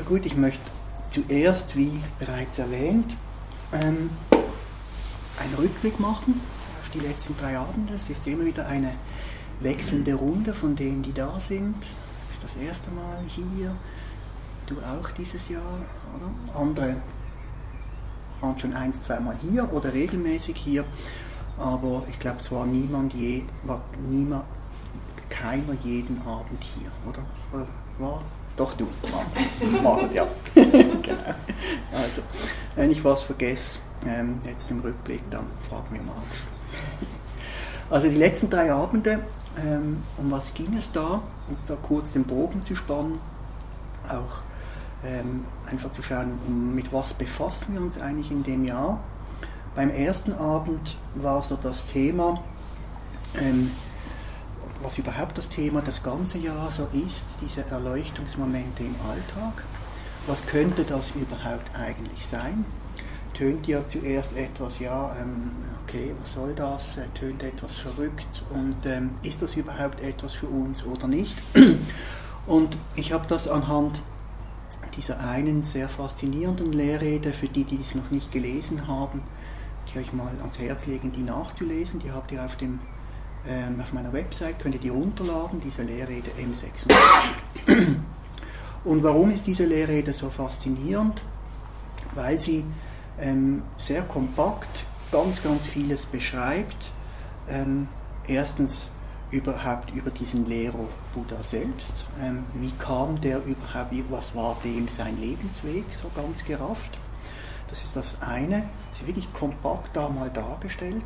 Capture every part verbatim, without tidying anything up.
Ja gut, ich möchte zuerst, wie bereits erwähnt, ähm, einen Rückblick machen auf die letzten drei Abende. Es ist immer wieder eine wechselnde Runde von denen, die da sind. Das ist das erste Mal hier, du auch dieses Jahr, oder? Andere waren schon eins, zweimal hier oder regelmäßig hier, aber ich glaube, es war niemand, je, war niemand, keiner jeden Abend hier, oder? War doch du, Margot, ja. Genau. Also, wenn ich was vergesse, ähm, jetzt im Rückblick, dann frag mich mal. Also die letzten drei Abende, ähm, um was ging es da? Um da kurz den Bogen zu spannen, auch ähm, einfach zu schauen, um, mit was befassen wir uns eigentlich in dem Jahr. Beim ersten Abend war so das Thema, ähm, was überhaupt das Thema das ganze Jahr so ist, diese Erleuchtungsmomente im Alltag. Was könnte das überhaupt eigentlich sein? Tönt ja zuerst etwas, ja, ähm, okay, was soll das? Äh, tönt etwas verrückt und ähm, ist das überhaupt etwas für uns oder nicht? Und ich habe das anhand dieser einen sehr faszinierenden Lehrrede, für die, die es noch nicht gelesen haben, die euch mal ans Herz legen, die nachzulesen. Die habt ihr auf dem ähm, auf meiner Website, könnt ihr die runterladen, diese Lehrrede M sechsundsiebzig. Und warum ist diese Lehrrede so faszinierend? Weil sie ähm, sehr kompakt ganz, ganz vieles beschreibt. Ähm, erstens überhaupt über diesen Lehrer Buddha selbst. Ähm, wie kam der überhaupt, was war dem sein Lebensweg, so ganz gerafft? Das ist das eine, das ist wirklich kompakt da mal dargestellt.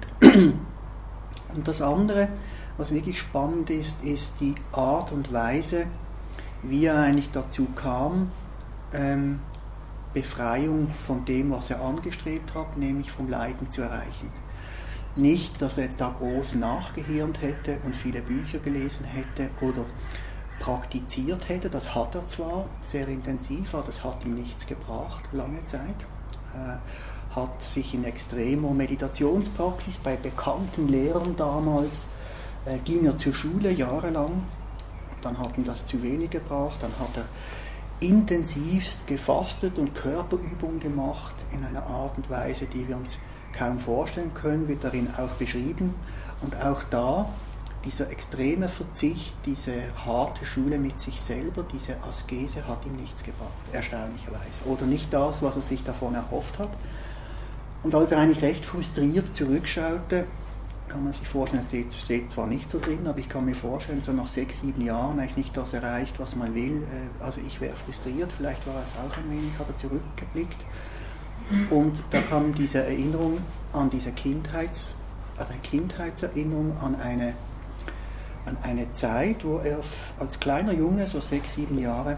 Und das andere, was wirklich spannend ist, ist die Art und Weise, wie er eigentlich dazu kam, ähm, Befreiung von dem, was er angestrebt hat, nämlich vom Leiden zu erreichen. Nicht, dass er jetzt da groß nachgehirnt hätte und viele Bücher gelesen hätte oder praktiziert hätte, das hat er zwar sehr intensiv, aber das hat ihm nichts gebracht, lange Zeit. Äh, hat sich in extremer Meditationspraxis bei bekannten Lehrern damals, äh, ging er zur Schule jahrelang, dann hat ihm das zu wenig gebracht, dann hat er intensivst gefastet und Körperübungen gemacht in einer Art und Weise, die wir uns kaum vorstellen können, wird darin auch beschrieben. Und auch da, dieser extreme Verzicht, diese harte Schule mit sich selber, diese Askese hat ihm nichts gebracht, erstaunlicherweise. Oder nicht das, was er sich davon erhofft hat. Und als er eigentlich recht frustriert zurückschaute, kann man sich vorstellen, es steht zwar nicht so drin, aber ich kann mir vorstellen, so nach sechs, sieben Jahren eigentlich nicht das erreicht, was man will. Also ich wäre frustriert, vielleicht war es auch ein wenig, hat er zurückgeblickt. Und da kam diese Erinnerung an diese Kindheits, also eine Kindheitserinnerung an eine, an eine Zeit, wo er als kleiner Junge, so sechs, sieben Jahre,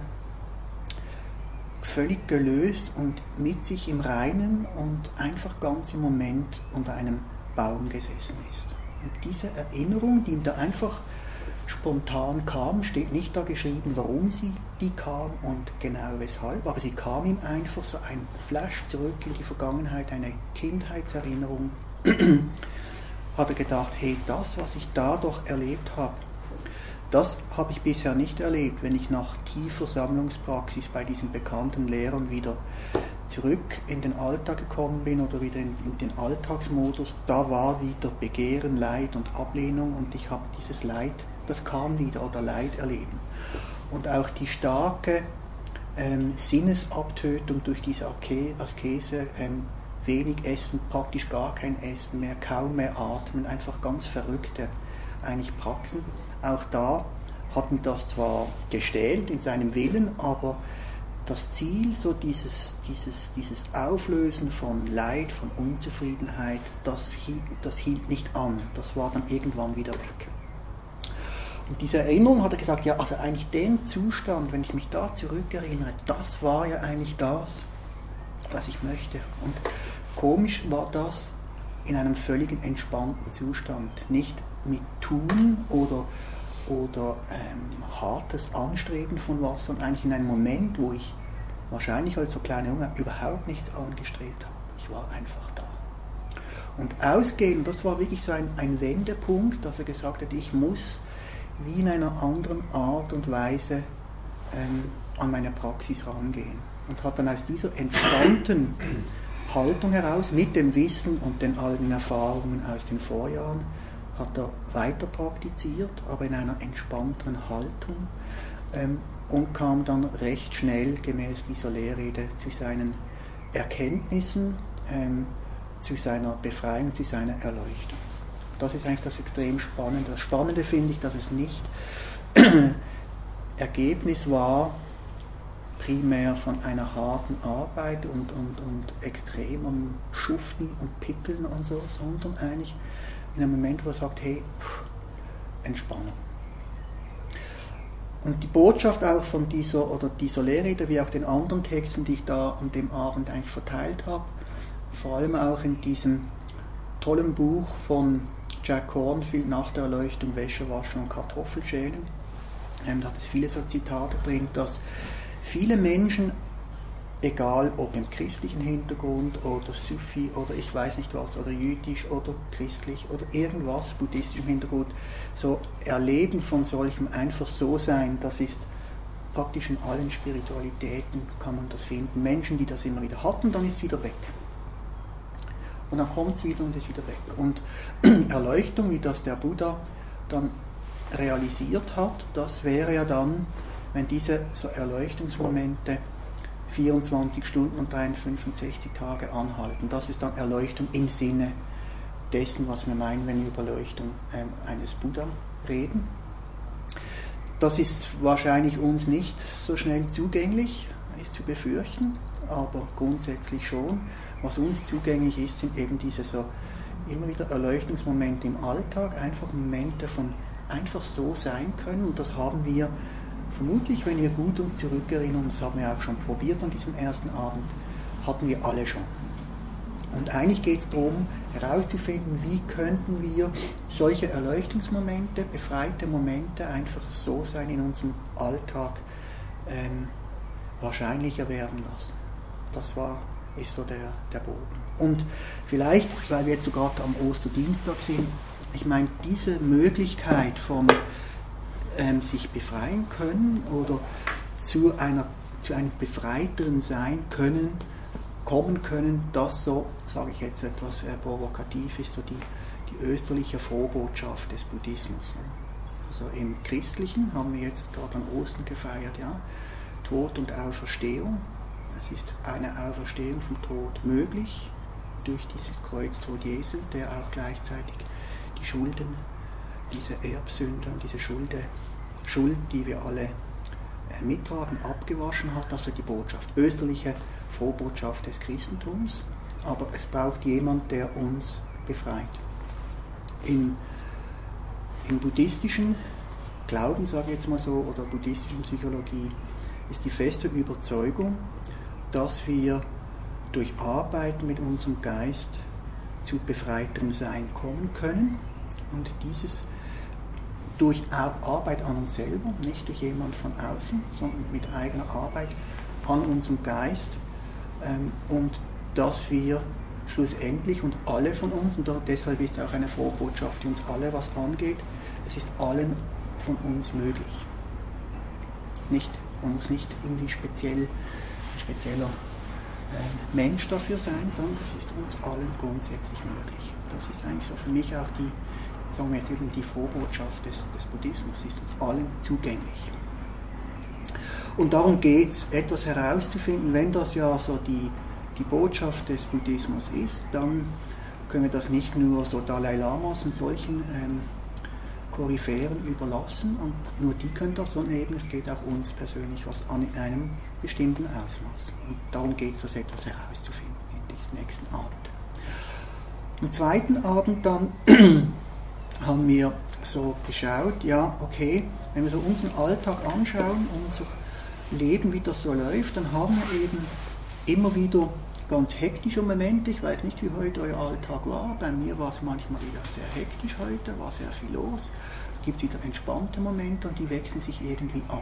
völlig gelöst und mit sich im Reinen und einfach ganz im Moment unter einem Baum gesessen ist. Und diese Erinnerung, die ihm da einfach spontan kam, steht nicht da geschrieben, warum sie die kam und genau weshalb, aber sie kam ihm einfach so ein Flash zurück in die Vergangenheit, eine Kindheitserinnerung. Hat er gedacht, hey, das, was ich da doch erlebt habe, das habe ich bisher nicht erlebt, wenn ich nach tiefer Sammlungspraxis bei diesen bekannten Lehrern wieder zurück in den Alltag gekommen bin oder wieder in, in den Alltagsmodus, da war wieder Begehren, Leid und Ablehnung und ich habe dieses Leid, das kam wieder, oder Leid erleben. Und auch die starke ähm, Sinnesabtötung durch diese Askese, ähm, wenig Essen, praktisch gar kein Essen mehr, kaum mehr atmen, einfach ganz verrückte eigentlich Praxen. Auch da hat ihn das zwar gestählt in seinem Willen, aber das Ziel, so dieses, dieses, dieses Auflösen von Leid, von Unzufriedenheit, das hielt, das hielt nicht an. Das war dann irgendwann wieder weg. Und diese Erinnerung hat er gesagt, ja, also eigentlich den Zustand, wenn ich mich da zurückerinnere, das war ja eigentlich das, was ich möchte. Und komisch war das in einem völligen entspannten Zustand, nicht mit Tun oder, oder ähm, hartes Anstreben von was, sondern eigentlich in einem Moment, wo ich wahrscheinlich als so kleiner Junge überhaupt nichts angestrebt habe. Ich war einfach da. Und ausgehend, das war wirklich so ein, ein Wendepunkt, dass er gesagt hat, ich muss wie in einer anderen Art und Weise ähm, an meine Praxis rangehen. Und hat dann aus dieser entspannten Haltung heraus, mit dem Wissen und den alten Erfahrungen aus den Vorjahren, hat er weiter praktiziert, aber in einer entspannteren Haltung, ähm, und kam dann recht schnell gemäß dieser Lehrrede zu seinen Erkenntnissen, ähm, zu seiner Befreiung, zu seiner Erleuchtung. Das ist eigentlich das extrem Spannende. Das Spannende finde ich, dass es nicht Ergebnis war, primär von einer harten Arbeit und, und, und extremem Schuften und Pickeln und so, sondern eigentlich in einem Moment, wo er sagt, hey, pff, Entspannung. Und die Botschaft auch von dieser, oder dieser Lehrrede, wie auch den anderen Texten, die ich da an dem Abend eigentlich verteilt habe, vor allem auch in diesem tollen Buch von Jack Kornfield, Nach der Erleuchtung, Wäsche waschen und Kartoffelschälen, ähm, da hat es viele so Zitate drin, dass viele Menschen, egal ob im christlichen Hintergrund oder Sufi oder ich weiß nicht was, oder jüdisch oder christlich oder irgendwas, buddhistischem Hintergrund, so Erleben von solchem einfach so sein, das ist praktisch in allen Spiritualitäten, kann man das finden. Menschen, die das immer wieder hatten, dann ist es wieder weg. Und dann kommt es wieder und ist wieder weg. Und Erleuchtung, wie das der Buddha dann realisiert hat, das wäre ja dann, wenn diese so Erleuchtungsmomente vierundzwanzig Stunden und dreihundertfünfundsechzig Tage anhalten. Das ist dann Erleuchtung im Sinne dessen, was wir meinen, wenn wir über Erleuchtung ähm, eines Buddha reden. Das ist wahrscheinlich uns nicht so schnell zugänglich, ist zu befürchten, aber grundsätzlich schon. Was uns zugänglich ist, sind eben diese so immer wieder Erleuchtungsmomente im Alltag, einfach Momente von einfach so sein können, und das haben wir vermutlich, wenn wir gut uns zurückerinnern, das haben wir auch schon probiert an diesem ersten Abend, hatten wir alle schon. Und eigentlich geht es darum, herauszufinden, wie könnten wir solche Erleuchtungsmomente, befreite Momente einfach so sein in unserem Alltag ähm, wahrscheinlicher werden lassen. Das war, ist so der, der Boden. Und vielleicht, weil wir jetzt so gerade am Osterdienstag sind, ich meine, diese Möglichkeit von ähm, sich befreien können oder zu, einer, zu einem befreiteren Sein können, kommen können, das so, sage ich jetzt etwas äh, provokativ, ist so die, die österliche Frohbotschaft des Buddhismus. Also im Christlichen haben wir jetzt gerade an Ostern gefeiert, ja, Tod und Auferstehung. Es ist eine Auferstehung vom Tod möglich durch dieses Kreuztod Jesu, der auch gleichzeitig die Schulden, diese Erbsünde und diese Schulde, Schuld, die wir alle äh, mittragen, abgewaschen hat. Das ist die Botschaft, österliche Vorbotschaft des Christentums. Aber es braucht jemand, der uns befreit. In, im buddhistischen Glauben, sage ich jetzt mal so, oder buddhistischen Psychologie, ist die feste Überzeugung, dass wir durch Arbeiten mit unserem Geist zu befreiterem Sein kommen können, und dieses durch Arbeit an uns selber, nicht durch jemand von außen, sondern mit eigener Arbeit an unserem Geist, ähm, und dass wir schlussendlich, und alle von uns, und deshalb ist es auch eine Vorbotschaft, die uns alle was angeht, es ist allen von uns möglich. Nicht, man muss nicht irgendwie speziell, ein spezieller äh, Mensch dafür sein, sondern es ist uns allen grundsätzlich möglich. Das ist eigentlich so für mich auch die, sagen wir jetzt eben die Vorbotschaft des, des Buddhismus, ist uns allen zugänglich. Und darum geht es, etwas herauszufinden, wenn das ja so die, die Botschaft des Buddhismus ist, dann können wir das nicht nur so Dalai Lamas und solchen ähm, Koryphäen überlassen, und nur die können das, sondern eben es geht auch uns persönlich was an in einem bestimmten Ausmaß. Und darum geht es, das etwas herauszufinden in diesem nächsten Abend. Am zweiten Abend dann haben wir so geschaut, ja, okay, wenn wir so unseren Alltag anschauen, unser Leben, wie das so läuft, dann haben wir eben immer wieder ganz hektische Momente. Ich weiß nicht, wie heute euer Alltag war. Bei mir war es manchmal wieder sehr hektisch heute, war sehr viel los. Es gibt wieder entspannte Momente und die wechseln sich irgendwie ab.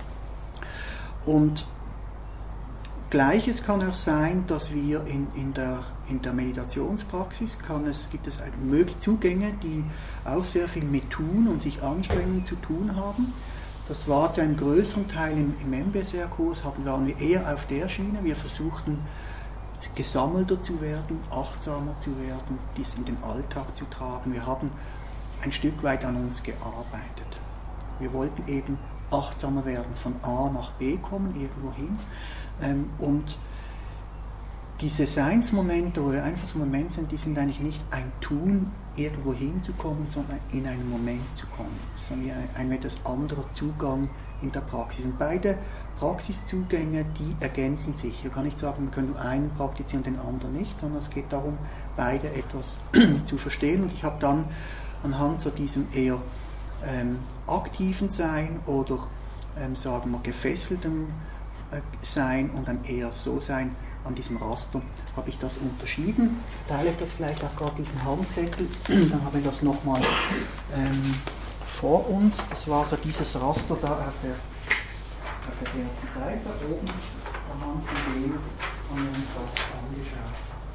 Und Gleiches kann auch sein, dass wir in, in, der, in der Meditationspraxis kann es, gibt es Zugänge, die auch sehr viel mit Tun und sich anstrengen zu tun haben, Das war zu einem größeren Teil im, im M B S R-Kurs, waren wir eher auf der Schiene. Wir versuchten, gesammelter zu werden, achtsamer zu werden, dies in den Alltag zu tragen. Wir haben ein Stück weit an uns gearbeitet. Wir wollten eben achtsamer werden, von A nach B kommen, irgendwo hin. Ähm, und diese Seinsmomente, wo wir einfach so im Moment sind, die sind eigentlich nicht ein Tun, irgendwo hinzukommen, sondern in einen Moment zu kommen. Sondern ein, ein etwas anderer Zugang in der Praxis. Und beide Praxiszugänge, die ergänzen sich. Ich kann nicht sagen, wir können nur einen praktizieren und den anderen nicht, sondern es geht darum, beide etwas zu verstehen. Und ich habe dann anhand so diesem eher ähm, aktiven Sein oder ähm, sagen wir gefesseltem äh, Sein und einem eher so Sein an diesem Raster habe ich das unterschieden. Ich teile das vielleicht auch gerade diesen Handzettel, dann habe ich das nochmal ähm, vor uns. Das war so dieses Raster da auf der, auf der ersten Seite, oben anhand von dem haben wir uns das angeschaut.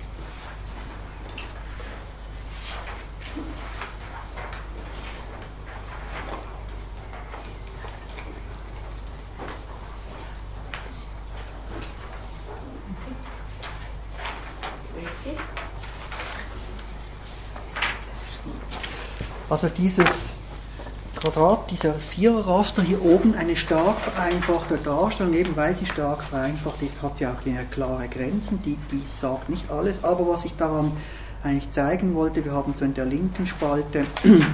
Also dieses Quadrat, dieser Viererraster hier oben, eine stark vereinfachte Darstellung, eben weil sie stark vereinfacht ist, hat sie auch klare Grenzen, die, die sagt nicht alles, aber was ich daran eigentlich zeigen wollte, wir haben so in der linken Spalte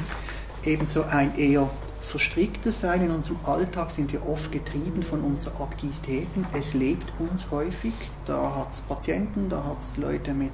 ebenso ein eher verstricktes Sein. In unserem Alltag sind wir oft getrieben von unseren Aktivitäten, es lebt uns häufig, da hat es Patienten, da hat es Leute mit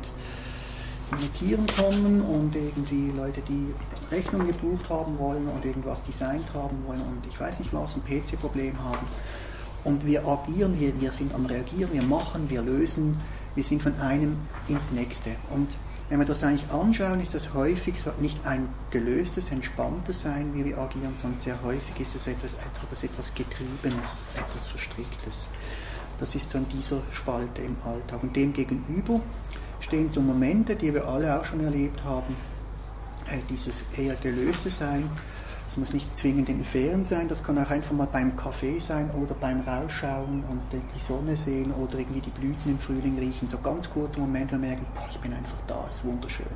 mit Tieren kommen und irgendwie Leute, die Rechnung gebucht haben wollen und irgendwas designt haben wollen und ich weiß nicht was, ein P C-Problem haben. Und wir agieren, wir, wir sind am Reagieren, wir machen, wir lösen, wir sind von einem ins nächste. Und wenn wir das eigentlich anschauen, ist das häufig so nicht ein gelöstes, entspanntes Sein, wie wir agieren, sondern sehr häufig ist es etwas, hat es etwas Getriebenes, etwas Verstricktes. Das ist so in dieser Spalte im Alltag. Und dem gegenüber stehen so Momente, die wir alle auch schon erlebt haben, äh, dieses eher gelöste Sein. Das muss nicht zwingend in Ferien sein, das kann auch einfach mal beim Kaffee sein oder beim Rausschauen und die Sonne sehen oder irgendwie die Blüten im Frühling riechen. So ganz kurze Momente, wo wir merken, boah, ich bin einfach da, ist wunderschön.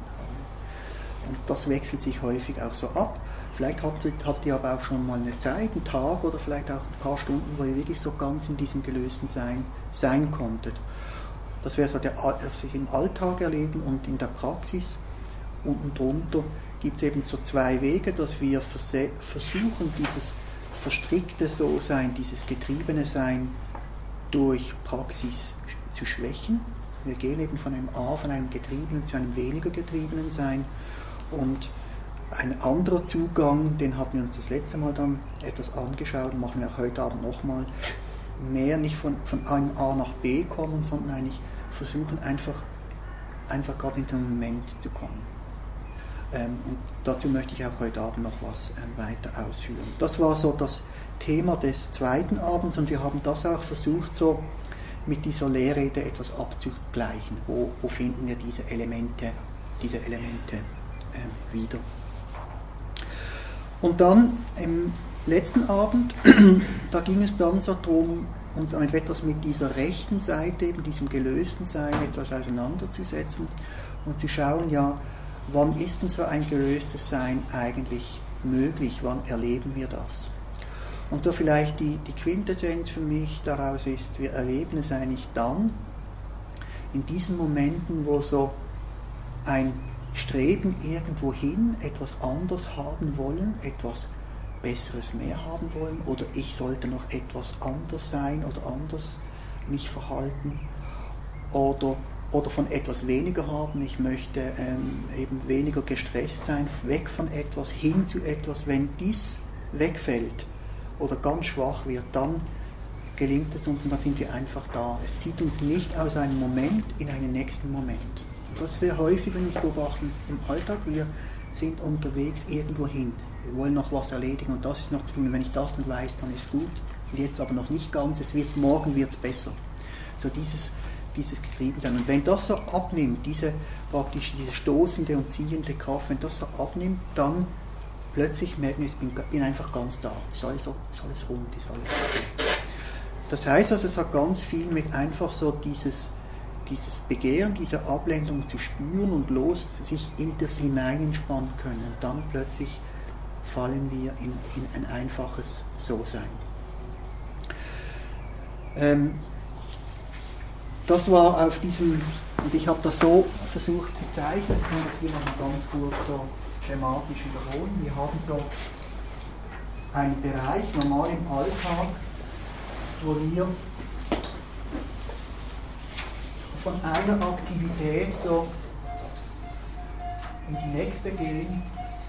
Und das wechselt sich häufig auch so ab. Vielleicht hattet, hattet ihr aber auch schon mal eine Zeit, einen Tag oder vielleicht auch ein paar Stunden, wo ihr wirklich so ganz in diesem gelösten Sein sein konntet. Das wäre so der, was ich im Alltag erleben und in der Praxis. Unten drunter gibt es eben so zwei Wege, dass wir verse- versuchen, dieses verstrickte So-Sein, dieses getriebene Sein durch Praxis zu schwächen. Wir gehen eben von einem A, von einem getriebenen zu einem weniger getriebenen Sein. Und ein anderer Zugang, den hatten wir uns das letzte Mal dann etwas angeschaut und machen wir auch heute Abend nochmal, mehr nicht von, von einem A nach B kommen, sondern eigentlich versuchen einfach, einfach gerade in den Moment zu kommen. Ähm, und dazu möchte ich auch heute Abend noch was ähm, weiter ausführen. Das war so das Thema des zweiten Abends und wir haben das auch versucht, so mit dieser Lehrrede etwas abzugleichen. Wo, wo finden wir diese Elemente, diese Elemente ähm, wieder? Und dann im letzten Abend, da ging es dann so darum, uns etwas mit dieser rechten Seite, eben diesem gelösten Sein, etwas auseinanderzusetzen und zu schauen, ja, wann ist denn so ein gelöstes Sein eigentlich möglich, wann erleben wir das? Und so vielleicht die, die Quintessenz für mich daraus ist, wir erleben es eigentlich dann, in diesen Momenten, wo so ein Streben irgendwo hin, etwas anders haben wollen, etwas Besseres mehr haben wollen oder ich sollte noch etwas anders sein oder anders mich verhalten oder, oder von etwas weniger haben, ich möchte ähm, eben weniger gestresst sein, weg von etwas hin zu etwas. Wenn dies wegfällt oder ganz schwach wird, dann gelingt es uns und dann sind wir einfach da. Es zieht uns nicht aus einem Moment in einen nächsten Moment. Das ist sehr häufig, wenn wir beobachten im Alltag, wir sind unterwegs irgendwo hin. Wir wollen noch was erledigen und das ist noch zu tun. Wenn ich das dann weiß, dann ist gut. Jetzt aber noch nicht ganz. Es wird, morgen wird es besser. So dieses, dieses Getriebensein. Und wenn das so abnimmt, diese praktisch diese stoßende und ziehende Kraft, wenn das so abnimmt, dann plötzlich merken wir, ich bin, bin einfach ganz da, ist alles, ist alles rund, ist alles okay. Das heißt also, es hat ganz viel mit einfach so dieses, dieses Begehren, diese Ablenkung zu spüren und los sich in das hinein entspannen können. Und dann plötzlich fallen wir in, in ein einfaches So-Sein. Ähm, das war auf diesem, und ich habe das so versucht zu zeichnen, ich kann das hier noch ganz kurz so schematisch wiederholen. Wir haben so einen Bereich, normal im Alltag, wo wir von einer Aktivität so in die nächste gehen.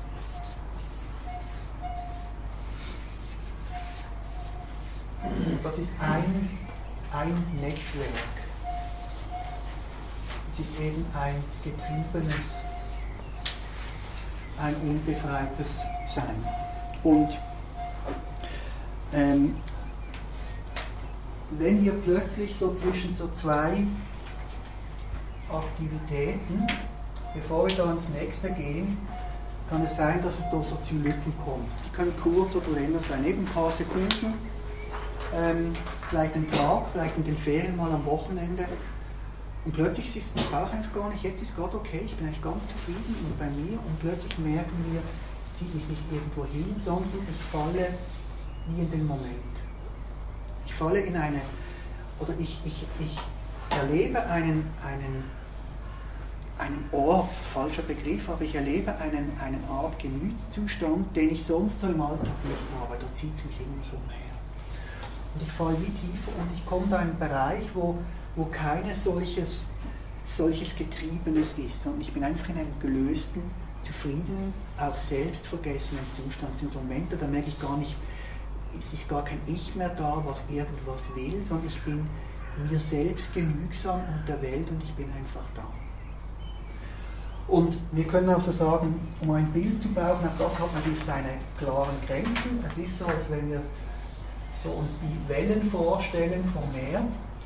Das ist ein, ein Netzwerk. Es ist eben ein getriebenes, ein unbefreites Sein. Und ähm, wenn wir plötzlich so zwischen so zwei Aktivitäten, bevor wir da ins nächste gehen, kann es sein, dass es da so zu Lücken kommt. Die können kurz oder länger sein, eben ein paar Sekunden, ähm, vielleicht einen Tag, vielleicht in den Ferien mal am Wochenende. Und plötzlich ist es auch einfach gar nicht, jetzt ist gerade okay, ich bin eigentlich ganz zufrieden und bei mir und plötzlich merken wir, es zieht mich nicht irgendwo hin, sondern ich falle wie in den Moment. Ich falle in eine, oder ich, ich, ich erlebe einen, einen, einen Ort, falscher Begriff, aber ich erlebe einen, eine Art Gemütszustand, den ich sonst so im Alltag nicht habe, da zieht es mich immer so umher. Und ich falle wie tiefer und ich komme da in einen Bereich, wo, wo keine solches, solches Getriebenes ist, sondern ich bin einfach in einem gelösten, zufriedenen, auch selbstvergessenen Zustand. Es sind Momente, da merke ich gar nicht, es ist gar kein Ich mehr da, was irgendwas will, sondern ich bin mir selbst genügsam und der Welt und ich bin einfach da. Und wir können auch so sagen, um ein Bild zu brauchen, auch das hat natürlich seine klaren Grenzen. Es ist so, als wenn wir so uns die Wellen vorstellen vom Meer.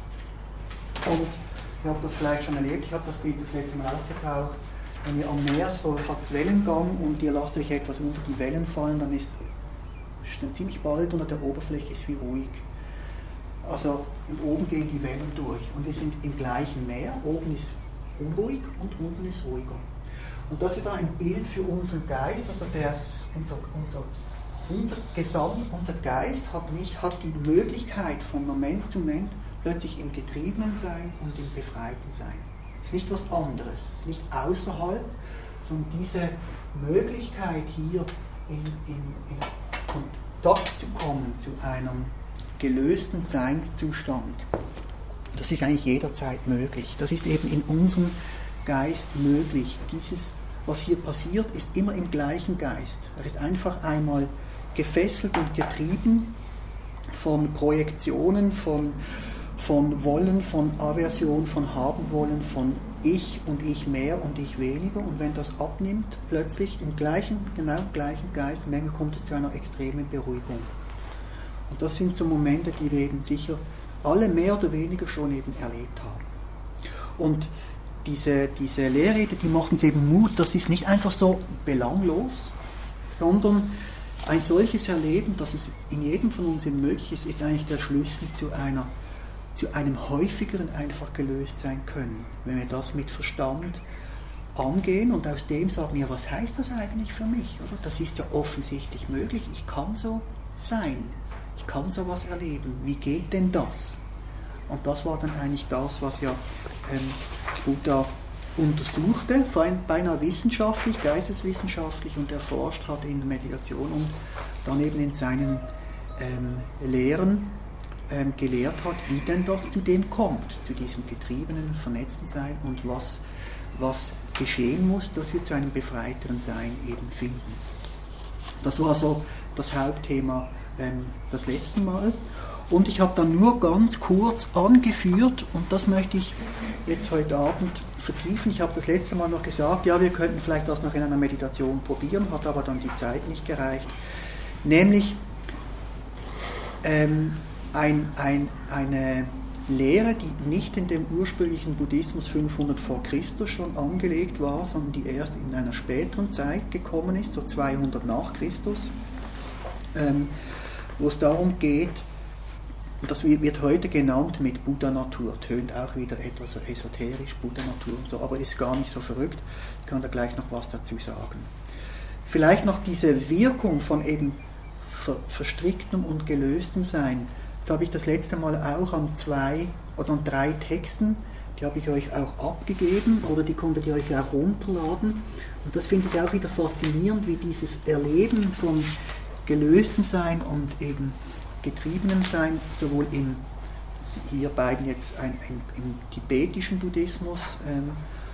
Und ihr habt das vielleicht schon erlebt, ich habe das Bild das letzte Mal aufgetaucht. Wenn ihr am Meer so hat es Wellengang und ihr lasst euch etwas unter die Wellen fallen, dann ist dann ziemlich bald unter der Oberfläche ist wie ruhig. Also und oben gehen die Wellen durch und wir sind im gleichen Meer, oben ist unruhig und unten ist ruhiger. Und das ist ein Bild für unseren Geist, also der, unser, unser, unser Gesamt, unser Geist hat, nicht, hat die Möglichkeit von Moment zu Moment plötzlich im getriebenen Sein und im befreiten Sein. Es ist nicht was anderes, es ist nicht außerhalb, sondern diese Möglichkeit hier in, in, in Kontakt zu kommen zu einem gelösten Seinszustand, das ist eigentlich jederzeit möglich. Das ist eben in unserem Geist möglich. Dieses, was hier passiert, ist immer im gleichen Geist. Er ist einfach einmal gefesselt und getrieben von Projektionen, von, von Wollen, von Aversion, von Haben wollen, von Ich und Ich mehr und Ich weniger. Und wenn das abnimmt, plötzlich im gleichen, genau im gleichen Geist, manchmal kommt es zu einer extremen Beruhigung. Und das sind so Momente, die wir eben sicher alle mehr oder weniger schon eben erlebt haben. Und diese, diese Lehrrede, die macht uns eben Mut, das ist nicht einfach so belanglos, sondern ein solches Erleben, dass es in jedem von uns eben möglich ist, ist eigentlich der Schlüssel zu, einer, zu einem häufigeren einfach gelöst sein können. Wenn wir das mit Verstand angehen und aus dem sagen, ja, was heißt das eigentlich für mich? Oder? Das ist ja offensichtlich möglich, ich kann so sein. Ich kann sowas erleben. Wie geht denn das? Und das war dann eigentlich das, was ja ähm, Buddha untersuchte, beinahe wissenschaftlich, geisteswissenschaftlich und erforscht hat in der Meditation und dann eben in seinen ähm, Lehren ähm, gelehrt hat, wie denn das zu dem kommt, zu diesem getriebenen, vernetzten Sein und was, was geschehen muss, dass wir zu einem befreiteren Sein eben finden. Das war so das Hauptthema ähm, das letzte Mal. Und ich habe dann nur ganz kurz angeführt, und das möchte ich jetzt heute Abend vertiefen. Ich habe das letzte Mal noch gesagt, ja, wir könnten vielleicht das noch in einer Meditation probieren, hat aber dann die Zeit nicht gereicht. Nämlich ähm, ein, ein, eine, Lehre, die nicht in dem ursprünglichen Buddhismus fünfhundert vor Christus schon angelegt war, sondern die erst in einer späteren Zeit gekommen ist, so zweihundert nach Christus, ähm, wo es darum geht, und das wird heute genannt mit Buddha-Natur, tönt auch wieder etwas so esoterisch, Buddha-Natur und so, aber ist gar nicht so verrückt, ich kann da gleich noch was dazu sagen. Vielleicht noch diese Wirkung von eben ver- verstricktem und gelöstem Sein, das habe ich das letzte Mal auch an zwei oder an drei Texten, die habe ich euch auch abgegeben oder die konntet ihr euch auch runterladen, und das finde ich auch wieder faszinierend, wie dieses Erleben von gelöstem Sein und eben getriebenem Sein, sowohl in hier beiden jetzt ein, ein, im tibetischen Buddhismus ähm,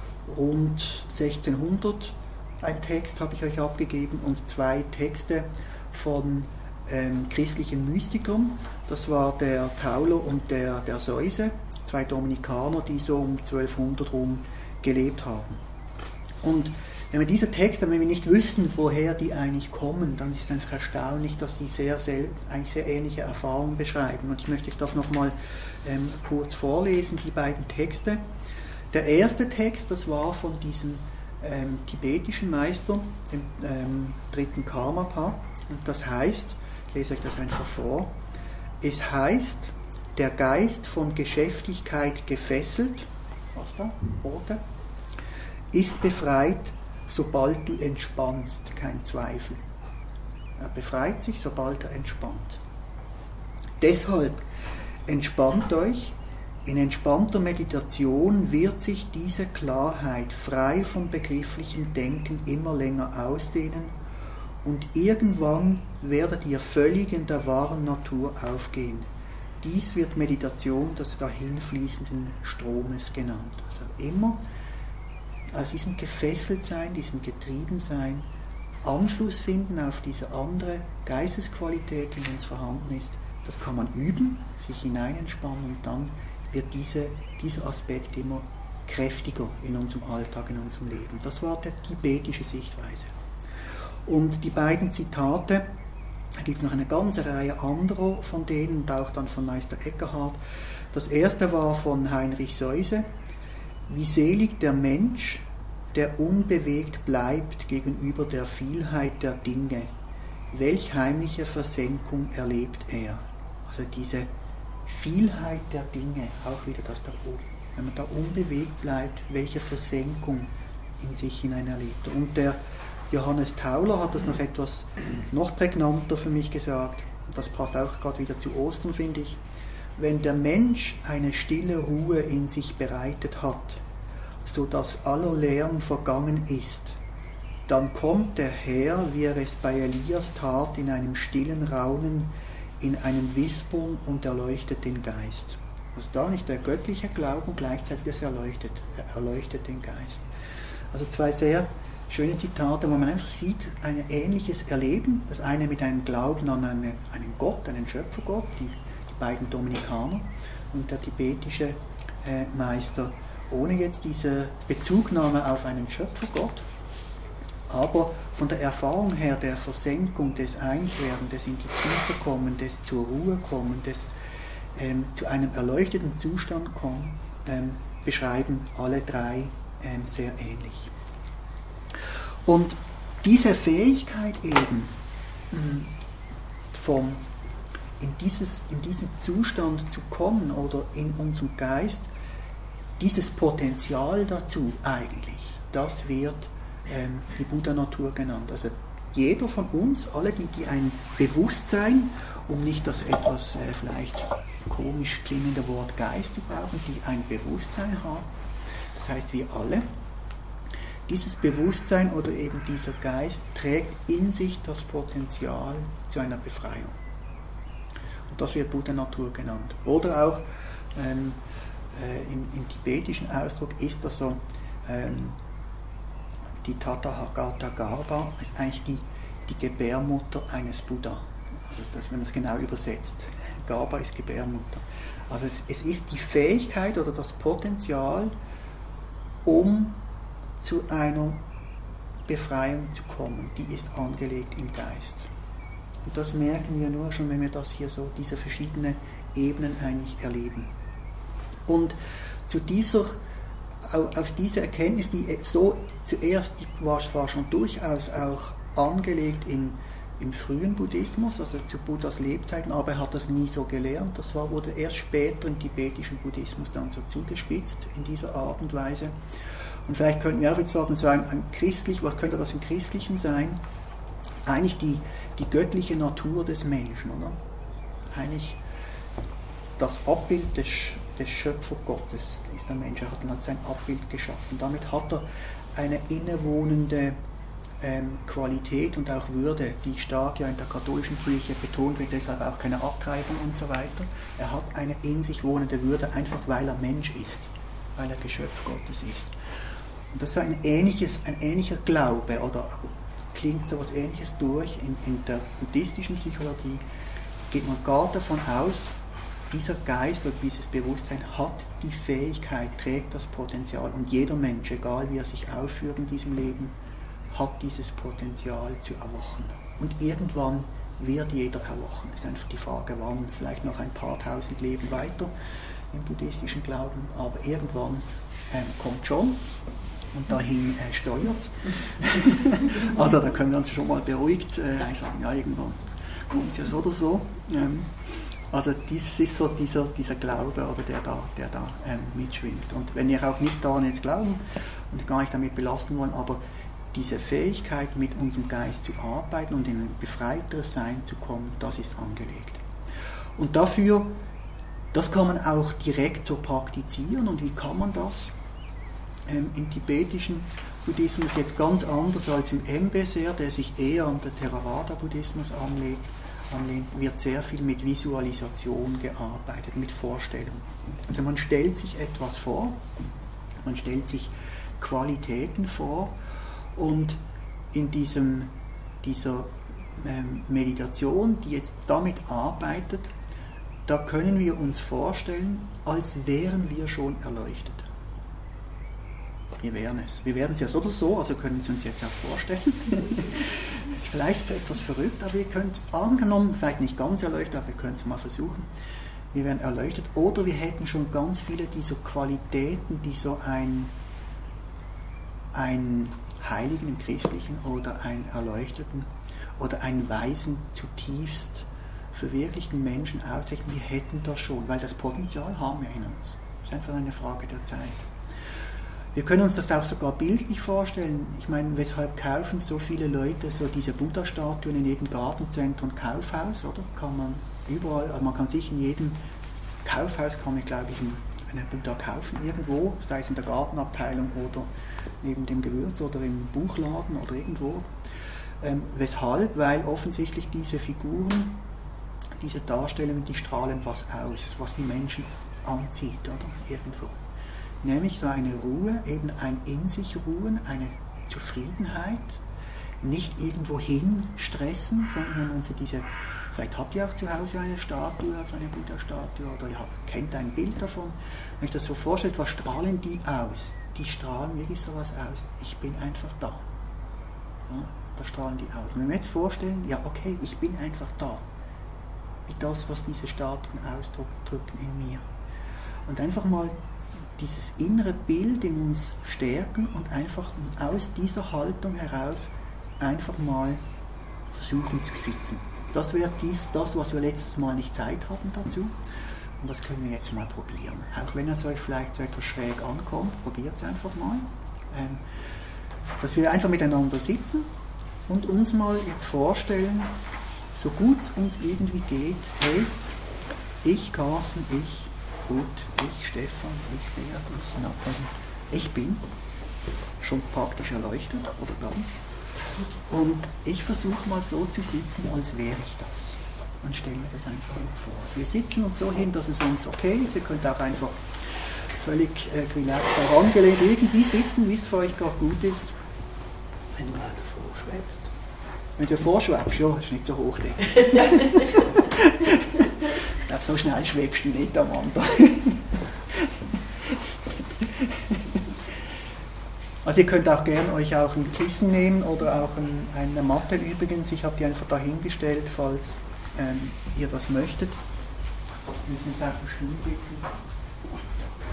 rund sechzehnhundert, ein Text habe ich euch abgegeben, und zwei Texte von ähm, christlichen Mystikern, das war der Tauler und der, der Seuse, zwei Dominikaner, die so um zwölfhundert rum gelebt haben. Und wenn wir diese Texte, wenn wir nicht wüssten, woher die eigentlich kommen, dann ist es einfach erstaunlich, dass die sehr, sehr, eigentlich sehr ähnliche Erfahrungen beschreiben. Und ich möchte das nochmal ähm, kurz vorlesen, die beiden Texte. Der erste Text, das war von diesem ähm, tibetischen Meister, dem ähm, dritten Karmapa, und das heißt, ich lese euch das einfach vor, es heißt, der Geist von Geschäftigkeit gefesselt, was da, rote, ist befreit, sobald du entspannst, kein Zweifel. Er befreit sich, sobald er entspannt. Deshalb entspannt euch, in entspannter Meditation wird sich diese Klarheit frei von begrifflichem Denken immer länger ausdehnen und irgendwann werdet ihr völlig in der wahren Natur aufgehen. Dies wird Meditation des dahinfließenden Stromes genannt. Also immer aus diesem Gefesseltsein, diesem Getriebensein Anschluss finden auf diese andere Geistesqualität, die in uns vorhanden ist. Das kann man üben, sich hineinentspannen, und dann wird diese, dieser Aspekt immer kräftiger in unserem Alltag, in unserem Leben. Das war die tibetische Sichtweise. Und die beiden Zitate, da gibt es noch eine ganze Reihe anderer von denen, und auch dann von Meister Eckhart. Das erste war von Heinrich Seuse: Wie selig der Mensch, der unbewegt bleibt gegenüber der Vielheit der Dinge. Welch heimliche Versenkung erlebt er. Also diese Vielheit der Dinge, auch wieder das da oben. Wenn man da unbewegt bleibt, welche Versenkung in sich hinein erlebt. Und der Johannes Tauler hat das noch etwas noch prägnanter für mich gesagt. Das passt auch gerade wieder zu Ostern, finde ich. Wenn der Mensch eine stille Ruhe in sich bereitet hat, so dass aller Lärm vergangen ist, dann kommt der Herr, wie er es bei Elias tat, in einem stillen Raunen, in einem Wispern und erleuchtet den Geist. Also da nicht der göttliche Glauben, gleichzeitig das erleuchtet, er erleuchtet den Geist. Also zwei sehr schöne Zitate, wo man einfach sieht, ein ähnliches Erleben, das eine mit einem Glauben an eine, einen Gott, einen Schöpfergott, die, die beiden Dominikaner, und der tibetische äh, Meister, ohne jetzt diese Bezugnahme auf einen Schöpfergott, aber von der Erfahrung her der Versenkung, des Einswerden, des in die Tiefe kommen, des zur Ruhe kommen, des ähm, zu einem erleuchteten Zustand kommen, ähm, beschreiben alle drei ähm, sehr ähnlich. Und diese Fähigkeit eben, vom, in, dieses, in diesen Zustand zu kommen oder in unserem Geist, dieses Potenzial dazu eigentlich, das wird ähm, die Buddha-Natur genannt. Also jeder von uns, alle die, die ein Bewusstsein, um nicht das etwas äh, vielleicht komisch klingende Wort Geist zu brauchen, die ein Bewusstsein haben, das heißt wir alle, dieses Bewusstsein oder eben dieser Geist trägt in sich das Potenzial zu einer Befreiung. Und das wird Buddha-Natur genannt. Oder auch ähm, äh, im, im tibetischen Ausdruck ist das so, ähm, die Tathagata Garbha ist eigentlich die, die Gebärmutter eines Buddha. Also das, wenn man es genau übersetzt. Garbha ist Gebärmutter. Also es, es ist die Fähigkeit oder das Potenzial, um zu einer Befreiung zu kommen, die ist angelegt im Geist. Und das merken wir nur schon, wenn wir das hier so, diese verschiedenen Ebenen eigentlich erleben. Und zu dieser, auf diese Erkenntnis, die so zuerst, die war, war schon durchaus auch angelegt im, im frühen Buddhismus, also zu Buddhas Lebzeiten, aber er hat das nie so gelernt. Das war, wurde erst später im tibetischen Buddhismus dann so zugespitzt in dieser Art und Weise. Und vielleicht könnten wir auch jetzt sagen, so ein, ein christlich, was könnte das im Christlichen sein? Eigentlich die, die göttliche Natur des Menschen, oder? Eigentlich das Abbild des, des Schöpfergottes ist der Mensch. Er hat dann sein Abbild geschaffen. Damit hat er eine innewohnende ähm, Qualität und auch Würde, die stark ja in der katholischen Kirche betont wird, deshalb auch keine Abtreibung und so weiter. Er hat eine in sich wohnende Würde, einfach weil er Mensch ist, weil er Geschöpf Gottes ist. Und das ist ein, ähnliches, ein ähnlicher Glaube, oder klingt so etwas Ähnliches durch. In, in der buddhistischen Psychologie geht man gar davon aus, dieser Geist oder dieses Bewusstsein hat die Fähigkeit, trägt das Potenzial, und jeder Mensch, egal wie er sich aufführt in diesem Leben, hat dieses Potenzial zu erwachen. Und irgendwann wird jeder erwachen. Es ist einfach die Frage, wann, vielleicht noch ein paar tausend Leben weiter im buddhistischen Glauben, aber irgendwann ähm, kommt schon. Und dahin äh, steuert es. Also da können wir uns schon mal beruhigt äh, sagen, ja, irgendwann kommt es ja so oder so. Ähm, also das ist so dieser, dieser Glaube, oder der da, der da ähm, mitschwingt. Und wenn wir auch nicht daran jetzt glauben und gar nicht damit belasten wollen, aber diese Fähigkeit, mit unserem Geist zu arbeiten und in ein befreiteres Sein zu kommen, das ist angelegt. Und dafür, das kann man auch direkt so praktizieren. Und wie kann man das? Im tibetischen Buddhismus jetzt ganz anders als im M B S R, der sich eher an den Theravada-Buddhismus anlegt, anlehnt, wird sehr viel mit Visualisation gearbeitet, mit Vorstellungen. Also man stellt sich etwas vor, man stellt sich Qualitäten vor, und in diesem, dieser ähm, Meditation, die jetzt damit arbeitet, da können wir uns vorstellen, als wären wir schon erleuchtet. Wir wären es. Wir werden es ja so oder so, also können Sie uns jetzt auch vorstellen. Vielleicht etwas verrückt, aber ihr könnt angenommen, vielleicht nicht ganz erleuchtet, aber ihr könnt es mal versuchen. Wir wären erleuchtet, oder wir hätten schon ganz viele dieser Qualitäten, die so ein, ein Heiligen im Christlichen oder einen Erleuchteten oder einen Weisen zutiefst verwirklichten Menschen auszeichnen. Wir hätten das schon, weil das Potenzial haben wir in uns. Das ist einfach eine Frage der Zeit. Wir können uns das auch sogar bildlich vorstellen. Ich meine, weshalb kaufen so viele Leute so diese Buddha-Statuen in jedem Gartencenter und Kaufhaus, oder? Kann man überall, also man kann sich in jedem Kaufhaus, kann man, glaube ich, einen Buddha kaufen irgendwo, sei es in der Gartenabteilung oder neben dem Gewürz oder im Buchladen oder irgendwo. Ähm, weshalb? Weil offensichtlich diese Figuren, diese Darstellungen, die strahlen was aus, was die Menschen anzieht, oder? Irgendwo. Nämlich so eine Ruhe, eben ein in sich ruhen, eine Zufriedenheit, nicht irgendwo hin stressen, sondern wenn Sie diese, vielleicht habt ihr auch zu Hause eine Statue, also eine Buddha-Statue, oder ihr habt, kennt ein Bild davon. Wenn ich das so vorstellt, was strahlen die aus? Die strahlen wirklich sowas aus. Ich bin einfach da. Ja, da strahlen die aus. Und wenn wir jetzt vorstellen, ja okay, ich bin einfach da. Wie das, was diese Statuen ausdrücken in mir. Und einfach mal dieses innere Bild in uns stärken und einfach aus dieser Haltung heraus einfach mal versuchen zu sitzen. Das wäre dies, das, was wir letztes Mal nicht Zeit hatten dazu. Und das können wir jetzt mal probieren. Auch wenn es euch vielleicht so etwas schräg ankommt, probiert es einfach mal. Ähm, dass wir einfach miteinander sitzen und uns mal jetzt vorstellen, so gut es uns irgendwie geht, hey, ich, Carsten, ich, gut, ich, Stefan, ich, Beat, ich, Nathalie, ich bin schon praktisch erleuchtet oder ganz. Und ich versuche mal so zu sitzen, als wäre ich das. Und stelle mir das einfach mal vor. Also wir sitzen uns so hin, dass es uns okay ist. Ihr könnt auch einfach völlig äh, relaxed herangelehnt irgendwie sitzen, wie es für euch gerade gut ist. Wenn man davor schwebt. Wenn du vorschwebst, ja, ist nicht so hoch. Ich glaube, so schnell schwebst du nicht, Amanda. Also ihr könnt auch gerne euch auch ein Kissen nehmen oder auch ein, eine Matte übrigens. Ich habe die einfach dahingestellt, falls ähm, ihr das möchtet. Wir müssen jetzt auf dem Stuhl sitzen.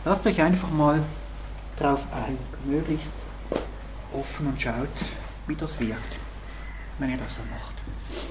lasst euch einfach mal drauf ein, möglichst offen und schaut, wie das wirkt, wenn ihr das so macht.